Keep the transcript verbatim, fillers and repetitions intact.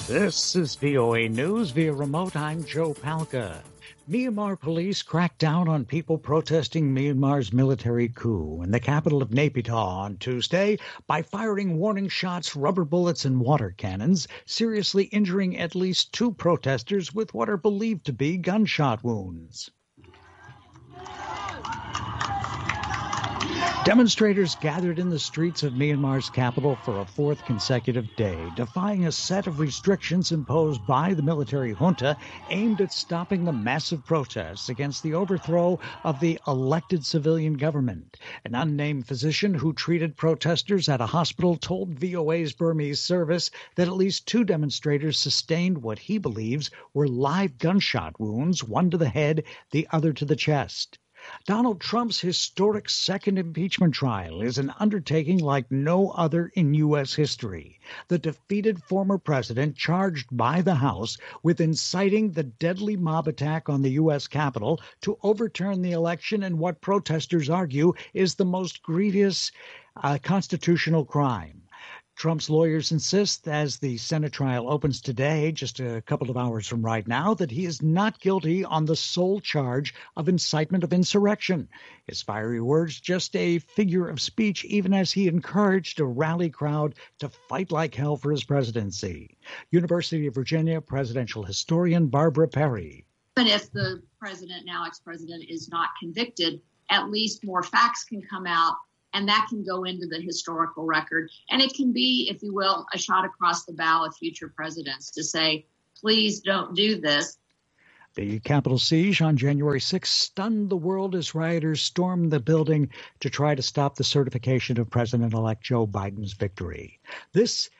This is V O A News via remote. I'm Joe Palca. Myanmar police cracked down on people protesting Myanmar's military coup in the capital of Naypyidaw on Tuesday by firing warning shots, rubber bullets, and water cannons, seriously injuring at least two protesters with what are believed to be gunshot wounds. Demonstrators gathered in the streets of Myanmar's capital for a fourth consecutive day, defying a set of restrictions imposed by the military junta aimed at stopping the massive protests against the overthrow of the elected civilian government. An unnamed physician who treated protesters at a hospital told V O A's Burmese service that at least two demonstrators sustained what he believes were live gunshot wounds, one to the head, the other to the chest. Donald Trump's historic second impeachment trial is an undertaking like no other in U S history. The defeated former president charged by the House with inciting the deadly mob attack on the U S Capitol to overturn the election in what protesters argue is the most grievous uh, constitutional crime. Trump's lawyers insist, as the Senate trial opens today, just a couple of hours from right now, that he is not guilty on the sole charge of incitement of insurrection. His fiery words just a figure of speech, even as he encouraged a rally crowd to fight like hell for his presidency. University of Virginia presidential historian Barbara Perry. But if the president, now ex-president, is not convicted, at least more facts can come out, and that can go into the historical record. And it can be, if you will, a shot across the bow of future presidents to say, please don't do this. The Capitol siege on January sixth stunned the world as rioters stormed the building to try to stop the certification of President-elect Joe Biden's victory. This